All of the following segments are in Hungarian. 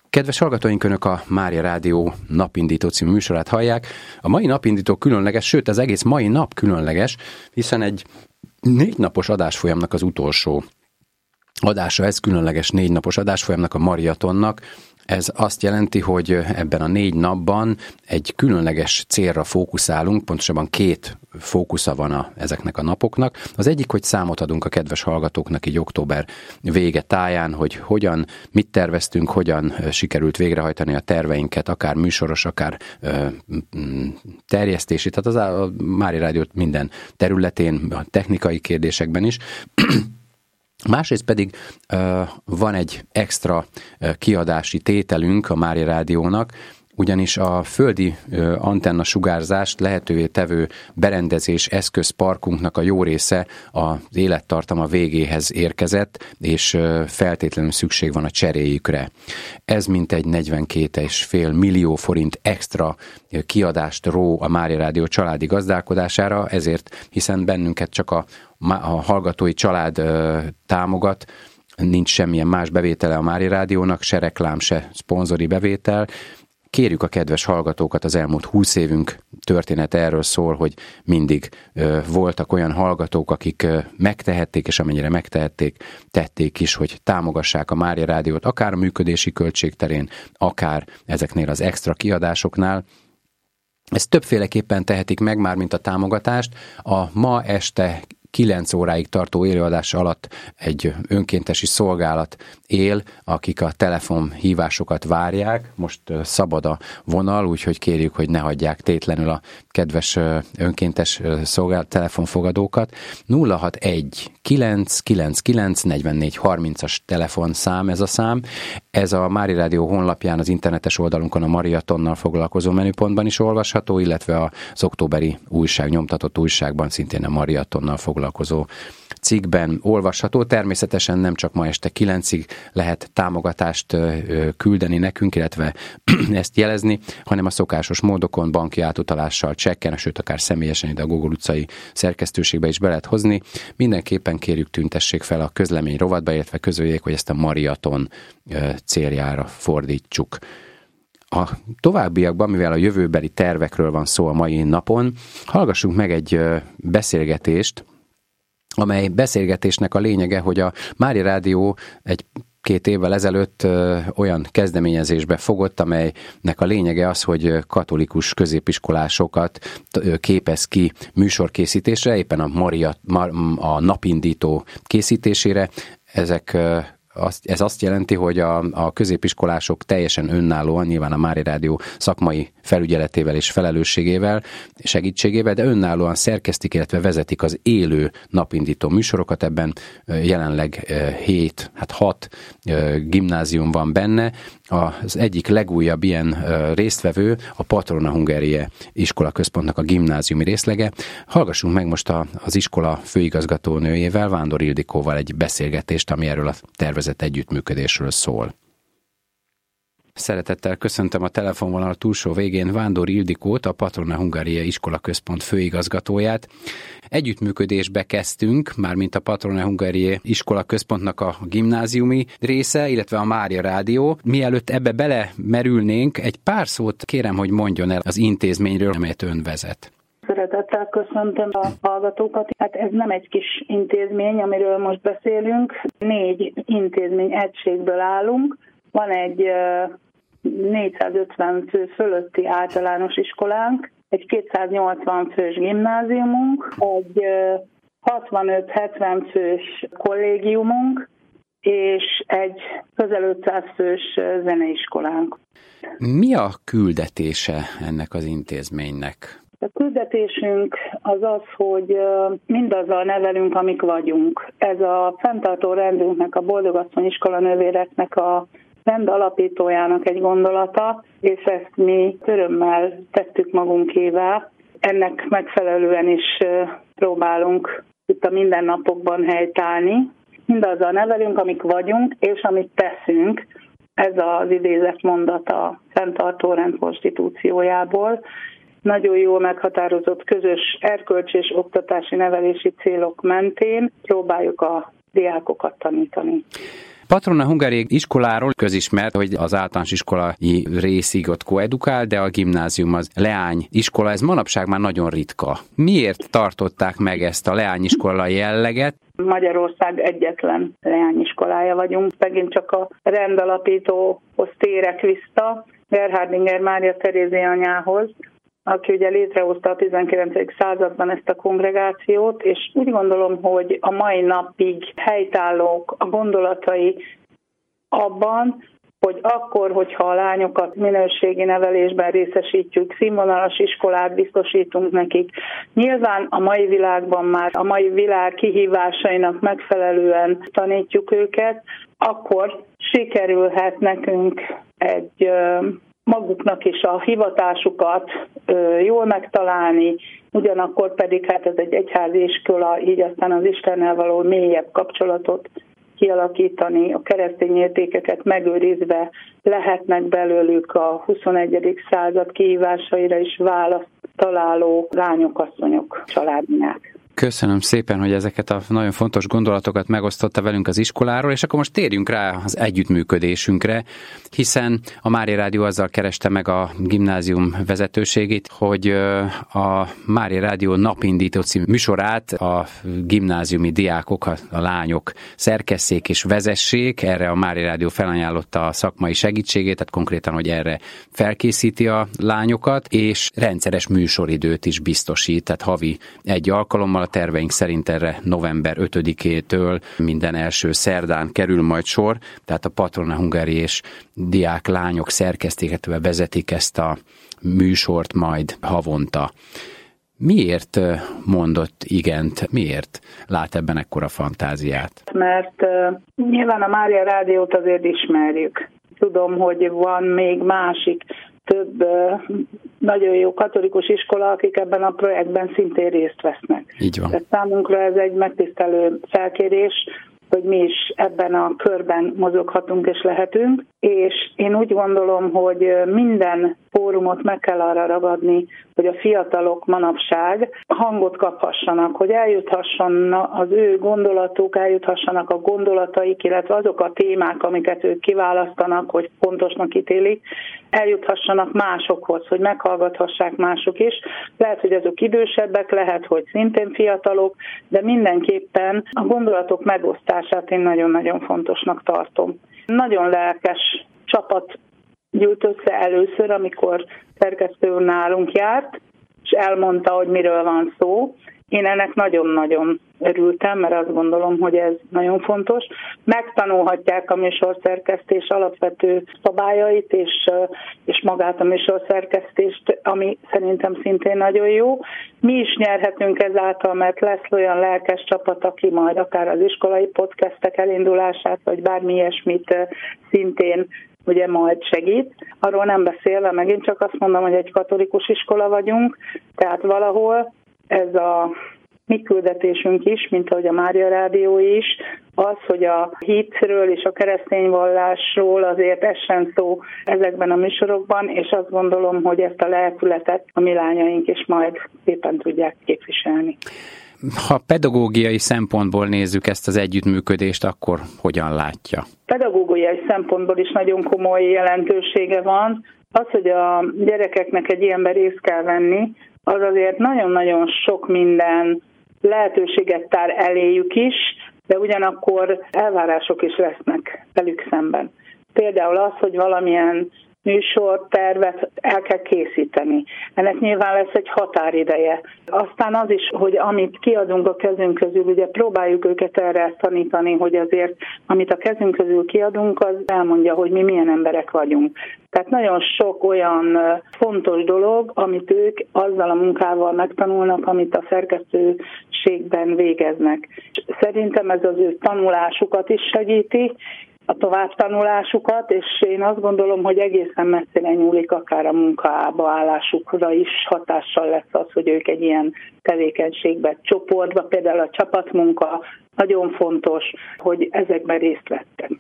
Kedves hallgatóink, Önök a Mária Rádió Napindító című műsorát hallják. A mai napindító különleges, sőt az egész mai nap különleges, hiszen egy 4 napos adásfolyamnak az utolsó adása, ez különleges 4 napos adásfolyamnak, a maratonnak. Ez azt jelenti, hogy ebben a 4 napban egy különleges célra fókuszálunk, pontosabban 2 fókusza van ezeknek a napoknak. Az egyik, hogy számot adunk a kedves hallgatóknak így október vége táján, hogy hogyan, mit terveztünk, hogyan sikerült végrehajtani a terveinket, akár műsoros, akár terjesztési, tehát a Mária Rádió minden területén, a technikai kérdésekben is. Másrészt pedig van egy extra kiadási tételünk a Mária Rádiónak, ugyanis a földi antenna sugárzást lehetővé tevő berendezés eszközparkunknak a jó része az élettartama végéhez érkezett, és feltétlenül szükség van a cseréjükre. Ez mintegy 42,5 millió forint extra kiadást ró a Mária Rádió családi gazdálkodására, ezért, hiszen bennünket csak a hallgatói család támogat, nincs semmilyen más bevétele a Mária Rádiónak, se reklám, se szponzori bevétel. Kérjük a kedves hallgatókat, az elmúlt 20 évünk története erről szól, hogy mindig voltak olyan hallgatók, akik megtehették, és amennyire megtehették, tették is, hogy támogassák a Mária Rádiót, akár a működési költség terén, akár ezeknél az extra kiadásoknál. Ezt többféleképpen tehetik meg már, mint a támogatást. A ma este 9 óráig tartó élőadás alatt egy önkéntesi szolgálat él, akik a telefonhívásokat várják. Most szabad a vonal, úgyhogy kérjük, hogy ne hagyják tétlenül a kedves önkéntes telefonfogadókat. 061 999 44 30-as telefonszám ez a szám. Ez a Mária Rádió honlapján, az internetes oldalunkon a maratonnal foglalkozó menüpontban is olvasható, illetve az októberi nyomtatott újságban szintén a maratonnal foglalkozó cikkben olvasható. Természetesen nem csak ma este 9-ig lehet támogatást küldeni nekünk, illetve ezt jelezni, hanem a szokásos módokon, banki átutalással, csekken, sőt akár személyesen ide a Gogol utcai szerkesztőségbe is be lehet hozni. Mindenképpen kérjük, tüntessék fel a közlemény rovatba, illetve közöljék, hogy ezt a maraton céljára fordítsuk. A továbbiakban, mivel a jövőbeli tervekről van szó a mai napon, hallgassunk meg egy beszélgetést, amely beszélgetésnek a lényege, hogy a Mária Rádió 1-2 évvel ezelőtt olyan kezdeményezésbe fogott, amelynek a lényege az, hogy katolikus középiskolásokat képez ki műsorkészítésre, éppen a napindító készítésére. Ez azt jelenti, hogy a középiskolások teljesen önállóan, nyilván a Mária Rádió szakmai felügyeletével és felelősségével, segítségével, de önállóan szerkesztik, illetve vezetik az élő napindító műsorokat. Ebben jelenleg 6 gimnázium van benne. Az egyik legújabb ilyen résztvevő a Patrona Hungariae iskola központnak a gimnáziumi részlege. Hallgassunk meg most az iskola főigazgatónőjével, Vándor Ildikóval egy beszélgetést, ami erről a tervezett együttműködésről szól. Szeretettel köszöntöm a telefonvonal túlsó végén Vándor Ildikót, a Patrona Hungariae iskola központ főigazgatóját. Együttműködésbe kezdtünk, mármint a Patrona Hungariae iskola központnak a gimnáziumi része, illetve a Mária Rádió. Mielőtt ebbe belemerülnénk, egy pár szót kérem, hogy mondjon el az intézményről, amelyet ön vezet. Szeretettel köszöntöm a hallgatókat. Hát ez nem egy kis intézmény, amiről most beszélünk. 4 intézmény egységből állunk. Van egy 450 fő fölötti általános iskolánk, egy 280 fős gimnáziumunk, egy 65-70 fős kollégiumunk, és egy közel 500 fős zeneiskolánk. Mi a küldetése ennek az intézménynek? A küldetésünk az az, hogy mindazzal nevelünk, amik vagyunk. Ez a fenntartó rendünknek, a Boldogasszony iskolanővéreknek a rend alapítójának egy gondolata, és ezt mi örömmel tettük magunkévá. Ennek megfelelően is próbálunk itt a mindennapokban helytállni. Mindazzal nevelünk, amik vagyunk, és amit teszünk. Ez az idézett mondat a fenntartó rend konstitúciójából. Nagyon jól meghatározott közös erkölcsi és oktatási nevelési célok mentén próbáljuk a diákokat tanítani. Patrona Hungarié iskoláról közismert, hogy az általános iskolai részig ott koedukál, de a gimnázium az leány iskola, ez manapság már nagyon ritka. Miért tartották meg ezt a leányiskola jelleget? Magyarország egyetlen leányiskolája vagyunk, megint csak a rendalapítóhoz térek vissza, Gerhardinger Mária Terézia anyához, aki ugye létrehozta a 19. században ezt a kongregációt, és úgy gondolom, hogy a mai napig helytállók a gondolatai abban, hogy akkor, hogyha a lányokat minőségi nevelésben részesítjük, színvonalas iskolát biztosítunk nekik. Nyilván a mai világban már a mai világ kihívásainak megfelelően tanítjuk őket, akkor sikerülhet nekünk egy maguknak is a hivatásukat jól megtalálni, ugyanakkor pedig hát ez egy egyházi iskola, így aztán az Istennel való mélyebb kapcsolatot kialakítani, a keresztény értékeket megőrizve lehetnek belőlük a 21. század kihívásaira is választ találó lányok, asszonyok, családnyák. Köszönöm szépen, hogy ezeket a nagyon fontos gondolatokat megosztotta velünk az iskoláról, és akkor most térjünk rá az együttműködésünkre, hiszen a Mária Rádió azzal kereste meg a gimnázium vezetőségét, hogy a Mária Rádió napindító című műsorát a gimnáziumi diákok, a lányok szerkesszék és vezessék. Erre a Mária Rádió felajánlotta a szakmai segítségét, tehát konkrétan, hogy erre felkészíti a lányokat, és rendszeres műsoridőt is biztosít, tehát havi egy alkalommal. A terveink szerint erre november 5-től minden első szerdán kerül majd sor, tehát a Patrona Hungarié és diák lányok szerkesztégetve vezetik ezt a műsort majd havonta. Miért mondott igent? Miért lát ebben ekkora fantáziát? Mert nyilván a Mária Rádiót azért ismerjük. Tudom, hogy van még másik több nagyon jó katolikus iskola, akik ebben a projektben szintén részt vesznek. Így van. Tehát számunkra ez egy megtisztelő felkérés, hogy mi is ebben a körben mozoghatunk és lehetünk, és én úgy gondolom, hogy minden fórumot meg kell arra ragadni, hogy a fiatalok manapság hangot kaphassanak, hogy eljuthasson az ő gondolatuk, eljuthassanak a gondolataik, illetve azok a témák, amiket ők kiválasztanak, hogy fontosnak ítélik, eljuthassanak másokhoz, hogy meghallgathassák mások is. Lehet, hogy azok idősebbek, lehet, hogy szintén fiatalok, de mindenképpen a gondolatok megosztását én nagyon-nagyon fontosnak tartom. Nagyon lelkes csapat gyűlt össze először, amikor szerkesztő úr nálunk járt, és elmondta, hogy miről van szó. Én ennek nagyon-nagyon örültem, mert azt gondolom, hogy ez nagyon fontos. Megtanulhatják a műsorszerkesztés alapvető szabályait, és magát a műsorszerkesztést, ami szerintem szintén nagyon jó. Mi is nyerhetünk ezáltal, mert lesz olyan lelkes csapat, aki majd akár az iskolai podcastek elindulását, vagy bármi ilyesmit szintén ugye majd segít. Arról nem beszélve, megint csak azt mondom, hogy egy katolikus iskola vagyunk, tehát valahol ez a mi küldetésünk is, mint ahogy a Mária Rádió is, az, hogy a hitről és a keresztény vallásról azért essen szó ezekben a műsorokban, és azt gondolom, hogy ezt a lelkületet a mi lányaink is majd szépen tudják képviselni. Ha pedagógiai szempontból nézzük ezt az együttműködést, akkor hogyan látja? Pedagógiai szempontból is nagyon komoly jelentősége van. Az, hogy a gyerekeknek egy ilyenben részt kell venni, az azért nagyon-nagyon sok minden lehetőséget tár eléjük is, de ugyanakkor elvárások is lesznek velük szemben. Például az, hogy valamilyen műsortervet el kell készíteni. Ennek nyilván lesz egy határideje. Aztán az is, hogy amit kiadunk a kezünk közül, ugye próbáljuk őket erre tanítani, hogy azért, amit a kezünk közül kiadunk, az elmondja, hogy mi milyen emberek vagyunk. Tehát nagyon sok olyan fontos dolog, amit ők azzal a munkával megtanulnak, amit a szerkesztőségben végeznek. Szerintem ez az ő tanulásukat is segíti, a továbbtanulásukat, és én azt gondolom, hogy egészen messzire nyúlik, akár a munkába állásukra is hatással lesz az, hogy ők egy ilyen tevékenységben csoportba, például a csapatmunka nagyon fontos, hogy ezekben részt vettem.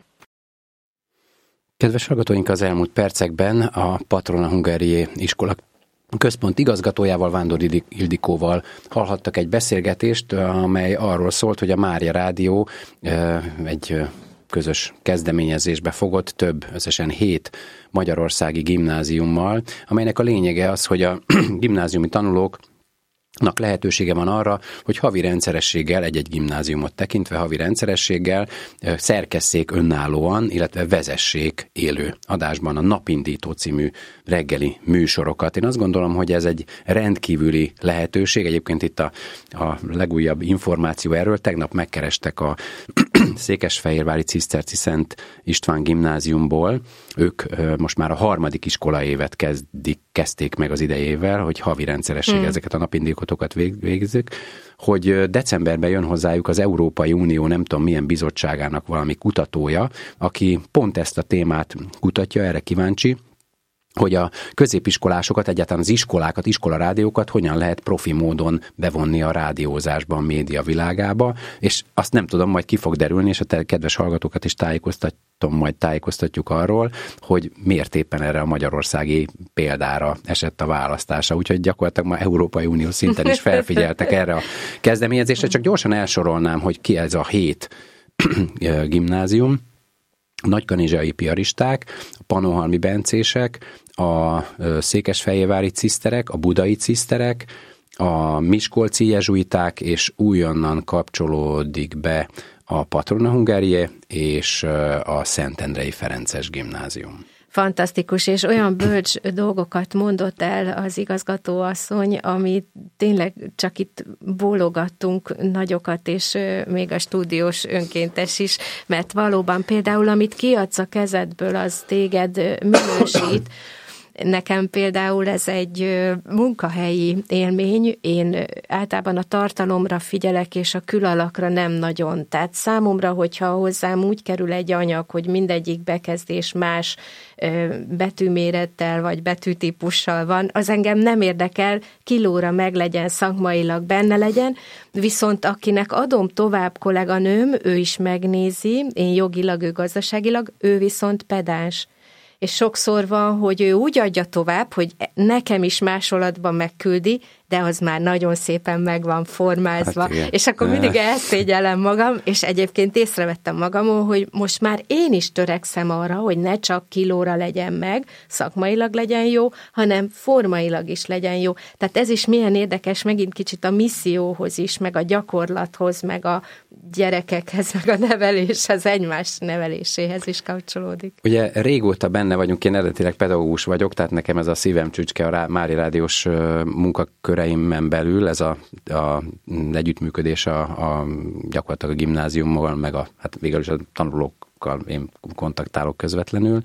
Kedves hallgatóink, az elmúlt percekben a Patrona Hungarié iskola központ igazgatójával, Vándor Ildikóval hallhattak egy beszélgetést, amely arról szólt, hogy a Mária Rádió egy közös kezdeményezésbe fogott több, összesen 7 magyarországi gimnáziummal, amelynek a lényege az, hogy a gimnáziumi tanulóknak lehetősége van arra, hogy havi rendszerességgel, egy-egy gimnáziumot tekintve havi rendszerességgel szerkesszék önállóan, illetve vezessék élő adásban a Napindító című reggeli műsorokat. Én azt gondolom, hogy ez egy rendkívüli lehetőség. Egyébként itt a legújabb információ erről. Tegnap megkerestek a Székesfehérvári Ciszterci Szent István gimnáziumból. Ők most már a 3. iskolaévet kezdték meg az idejével, hogy havi rendszerességgel ezeket a napindítókat végezzük, hogy decemberben jön hozzájuk az Európai Unió nem tudom milyen bizottságának valami kutatója, aki pont ezt a témát kutatja, erre kíváncsi, hogy a középiskolásokat, egyáltalán az iskolákat, iskolarádiókat hogyan lehet profi módon bevonni a rádiózásba, a média világába, és azt nem tudom, majd ki fog derülni, és a te kedves hallgatókat is tájékoztatjuk arról, hogy miért éppen erre a magyarországi példára esett a választása. Úgyhogy gyakorlatilag már Európai Unió szinten is felfigyeltek erre a kezdeményezésre. Csak gyorsan elsorolnám, hogy ki ez a 7 gimnázium. Nagykanizsai piaristák, a pannonhalmi bencések, a székesfehérvári ciszterek, a budai ciszterek, a miskolci jezsuiták, és újonnan kapcsolódik be a Patrona Hungariae és a Szentendrei Ferences gimnázium. Fantasztikus, és olyan bölcs dolgokat mondott el az igazgatóasszony, ami tényleg csak itt bólogattunk nagyokat, és még a stúdiós önkéntes is, mert valóban például, amit kiadsz a kezedből, az téged minősít. Nekem például ez egy munkahelyi élmény, én általában a tartalomra figyelek, és a külalakra nem nagyon. Tehát számomra, hogyha hozzám úgy kerül egy anyag, hogy mindegyik bekezdés más betűmérettel vagy betűtípussal van, az engem nem érdekel, kilóra meg legyen, szakmailag benne legyen, viszont akinek adom tovább kolléganőm, ő is megnézi, én jogilag, ő gazdaságilag, ő viszont pedáns. És sokszor van, hogy ő úgy adja tovább, hogy nekem is másolatban megküldi, de az már nagyon szépen meg van formázva, hát és akkor mindig elszégyellem magam, és egyébként észrevettem magamon, hogy most már én is törekszem arra, hogy ne csak kilóra legyen meg, szakmailag legyen jó, hanem formailag is legyen jó. Tehát ez is milyen érdekes, megint kicsit a misszióhoz is, meg a gyakorlathoz, meg a gyerekekhez, meg a neveléshez, egymás neveléséhez is kapcsolódik. Ugye régóta benne vagyunk, én eredetileg pedagógus vagyok, tehát nekem ez a szívem csücske a Mári Rádiós munkaköreimen belül, ez a együttműködés a gyakorlatilag a gimnáziummal, meg hát végül is a tanulókkal én kontaktálok közvetlenül,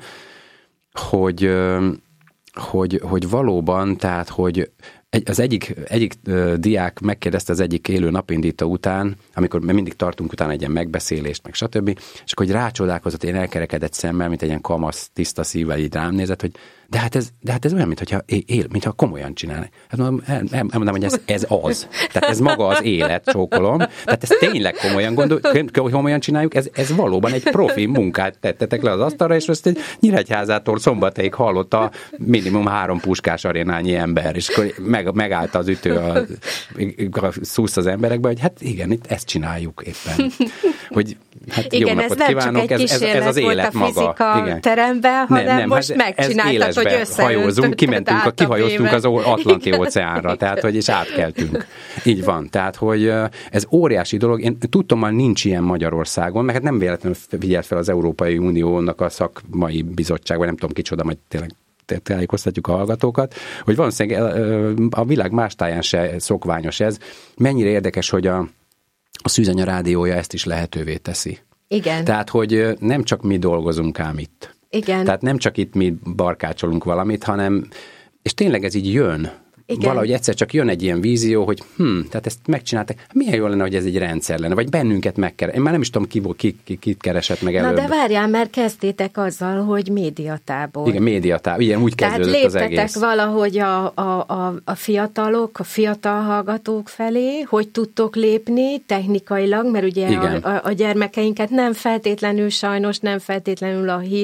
hogy valóban, tehát, hogy az egyik diák megkérdezte az egyik élő napindító után, amikor mindig tartunk utána egy ilyen megbeszélést, meg stb., és akkor hogy rácsodálkozott, én elkerekedett szemmel, mint egy ilyen kamasz, tiszta szívvel így rám nézett, hogy de hát ez olyan, mintha komolyan csinálnak. Hát mondom, hogy ez az. Tehát ez maga az élet, csókolom. Tehát ezt tényleg komolyan csináljuk, ez valóban egy profi munkát tettetek le az asztalra, és ezt egy Nyíregyházától Szombathelyig hallotta minimum 3 Puskás arénányi ember, és akkor megállt az ütő, a szusz az emberekbe, hogy hát igen, itt ezt csináljuk éppen. Hogy hát igen, jó napot ez kívánok, nem csak egy ez az élet volt a fizika maga. teremben, hanem most megcsináltad, hogy hajózunk, kihajóztunk az Atlanti-óceánra, tehát, hogy és átkeltünk. Így van, tehát, hogy ez óriási dolog. Én tudtommal nincs ilyen Magyarországon, mert hát nem véletlenül figyelt fel az Európai Uniónak a szakmai bizottság, vagy nem tudom kicsoda, majd tényleg tájékoztatjuk a hallgatókat, hogy valószínűleg a világ más táján se szokványos ez. Mennyire érdekes, hogy a Szűzanya rádiója ezt is lehetővé teszi. Igen. Tehát, hogy nem csak mi dolgozunk ám itt. Igen. Tehát nem csak itt mi barkácsolunk valamit, hanem, és tényleg ez így jön. Igen. Valahogy egyszer csak jön egy ilyen vízió, hogy tehát ezt megcsinálták. Milyen jó lenne, hogy ez egy rendszer lenne, vagy bennünket megkeres. Én már nem is tudom, kit keresett meg előbb. Na de várjál, mert kezdtétek azzal, hogy médiatábor. Igen, médiatábor. Igen, úgy kezdődött az egész. Tehát léptetek valahogy a fiatalok, a fiatal hallgatók felé, hogy tudtok lépni technikailag, mert ugye a gyermekeinket nem feltétlenül a hit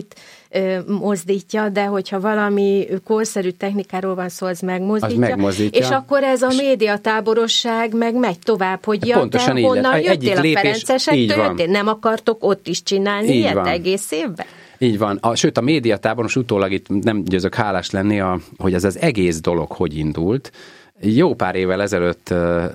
mozdítja, de hogyha valami korszerű technikáról van szó, az megmozdítja. És akkor ez a médiatáborosság meg megy tovább, hogy ja, te honnan jöttél a Ferencesektől, nem akartok ott is csinálni ilyet egész évben? Így van. Sőt, a médiatáboros utólag itt nem győzök hálás lenni, hogy ez az egész dolog hogy indult. Jó pár évvel ezelőtt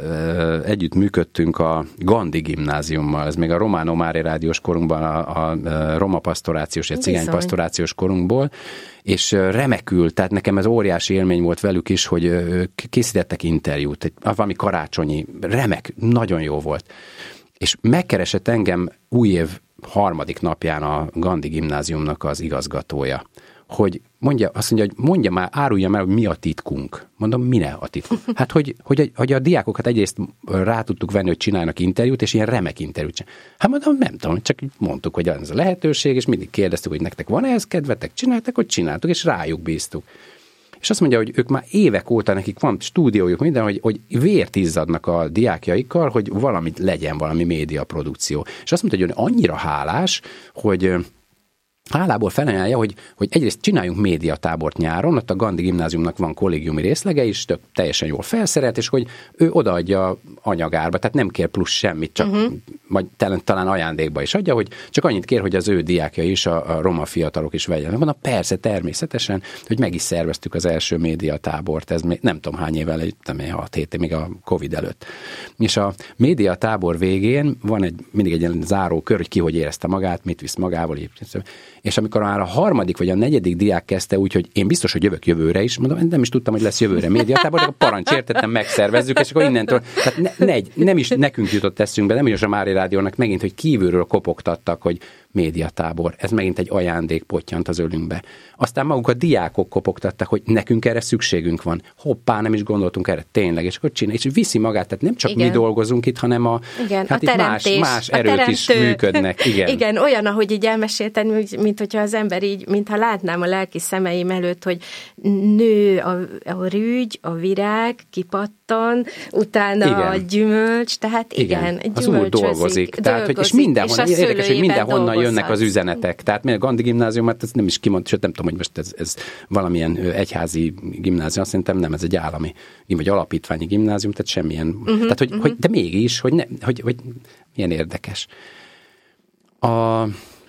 együtt működtünk a Gandhi gimnáziummal, ez még a Romano Mári rádiós korunkban, a roma pasztorációs, egy cigány pasztorációs korunkból, és remekül, tehát nekem ez óriási élmény volt velük is, hogy készítettek interjút, valami karácsonyi, remek, nagyon jó volt. És megkeresett engem új év 3. napján a Gandhi gimnáziumnak az igazgatója, hogy azt mondja, hogy mondja már, árulja már, hogy mi a titkunk. Mondom, mine a titkunk? Hát, hogy a diákokat egyrészt rá tudtuk venni, hogy csinálnak interjút, és ilyen remek interjút csinálnak. Hát mondom, nem tudom, csak mondtuk, hogy ez a lehetőség, és mindig kérdeztük, hogy nektek van ehhez kedvetek, csináltak, hogy csináltuk, és rájuk bíztuk. És azt mondja, hogy ők már évek óta, nekik van stúdiójuk, minden, hogy vért izzadnak a diákjaikkal, hogy valamit legyen, valami médiaprodukció. És azt mondta, hogy annyira hálás, hogy hálából felajánlja, hogy egyrészt csináljunk médiatábort nyáron, ott a Gandhi gimnáziumnak van kollégiumi részlege is, teljesen jól felszerelt, és hogy ő odaadja anyagárba, tehát nem kér plusz semmit, csak vagy talán ajándékba is adja, hogy csak annyit kér, hogy az ő diákjai is, a roma fiatalok is vegyenek. Mondom, persze, természetesen, hogy meg is szerveztük az első médiatábort, ez még nem tudom hány évvel, 6-7 még a Covid előtt. És a médiatábor végén van mindig egy ilyen záró kör, hogy ki hogy érezte magát, mit visz magával, és amikor már a 3. vagy a 4. diák kezdte úgy, hogy én biztos, hogy jövök jövőre is, mondom, nem is tudtam, hogy lesz jövőre médiatábor, de a parancs értettem, megszervezzük, és akkor innentől, tehát nem is nekünk jutott eszünkbe, nem is a Mári Rádiónak megint, hogy kívülről kopogtattak, hogy médiatábor, ez megint egy ajándék pottyant az ölünkbe. Aztán maguk a diákok kopogtattak, hogy nekünk erre szükségünk van. Hoppá, nem is gondoltunk erre, tényleg, és akkor csinálj, és viszi magát, tehát nem csak mi dolgozunk itt, hanem hát itt más erők is működnek. Igen, olyan, ahogy így elmeséltem, mint hogyha az ember így, mintha látnám a lelki szemeim előtt, hogy nő a rügy, a virág, kipattan, utána a gyümölcs, tehát igen az úgy dolgozik. Tehát, és mindenhol, érdekes, hogy mindenhonnan jönnek az üzenetek. Tehát a Gandhi gimnázium, hát ez nem is kimond, sőt nem tudom, hogy most ez valamilyen egyházi gimnázium, azt szerintem nem, ez egy állami, vagy alapítványi gimnázium, tehát semmilyen, tehát hogy de mégis, hogy milyen érdekes. A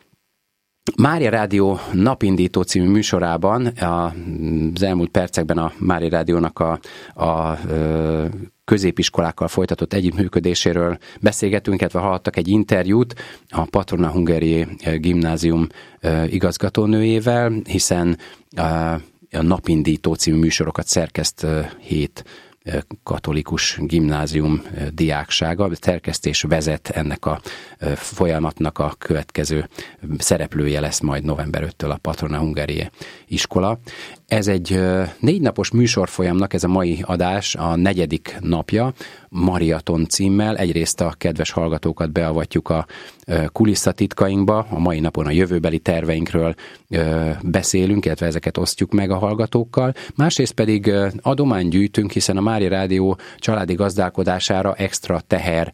Mária Rádió Napindító című műsorában az elmúlt percekben a Mária Rádiónak a középiskolákkal folytatott együttműködéséről beszélgetünk, illetve hallhattak egy interjút a Patrona Hungarié gimnázium igazgatónőjével, hiszen a Napindító című műsorokat szerkeszt 7 katolikus gimnázium diáksága, szerkesztés vezet ennek a folyamatnak a következő szereplője lesz majd november 5-től a Patrona Hungarié iskola. Ez egy 4 napos műsorfolyamnak, ez a mai adás a 4. napja, Mariaton címmel. Egyrészt a kedves hallgatókat beavatjuk a kulisszatitkainkba, a mai napon a jövőbeli terveinkről beszélünk, illetve ezeket osztjuk meg a hallgatókkal. Másrészt pedig adományt gyűjtünk, hiszen a Mária Rádió családi gazdálkodására extra teher,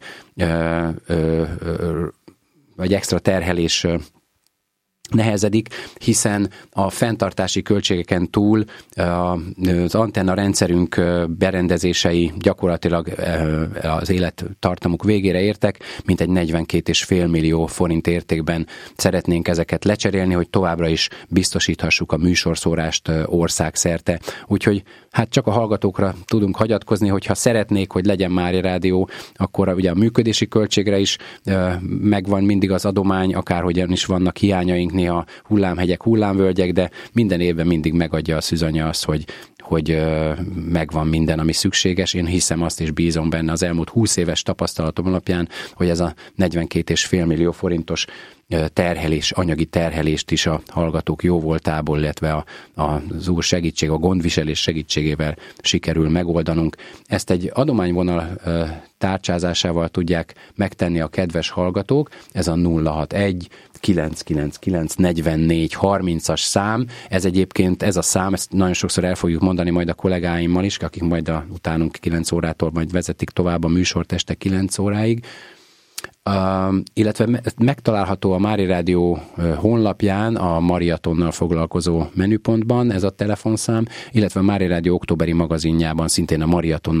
vagy extra terhelés nehezedik, hiszen a fenntartási költségeken túl az antenna rendszerünk berendezései gyakorlatilag az élettartamuk végére értek, mintegy 42,5 millió forint értékben szeretnénk ezeket lecserélni, hogy továbbra is biztosíthassuk a műsorszórást országszerte. Úgyhogy hát csak a hallgatókra tudunk hagyatkozni, hogyha szeretnék, hogy legyen Mária Rádió, akkor ugye a működési költségre is megvan mindig az adomány, akárhogyan is vannak hiányaink, néha hullámhegyek, hullámvölgyek, de minden évben mindig megadja a szűzanya az, hogy megvan minden, ami szükséges. Én hiszem azt, és bízom benne az elmúlt 20 éves tapasztalatom alapján, hogy ez a 42,5 millió forintos terhelés, anyagi terhelést is a hallgatók jóvoltából, illetve az úr segítség, a gondviselés segítségével sikerül megoldanunk. Ezt egy adományvonal tárcsázásával tudják megtenni a kedves hallgatók, ez a 061 999 44 30-as szám, ez egyébként ez a szám, ezt nagyon sokszor el fogjuk mondani majd a kollégáimmal is, akik majd utánunk 9 órától majd vezetik tovább a műsort este 9 óráig. illetve megtalálható a Mári Rádió honlapján a maratonnal foglalkozó menüpontban ez a telefonszám, illetve a Mári Rádió októberi magazinjában szintén a maratonnal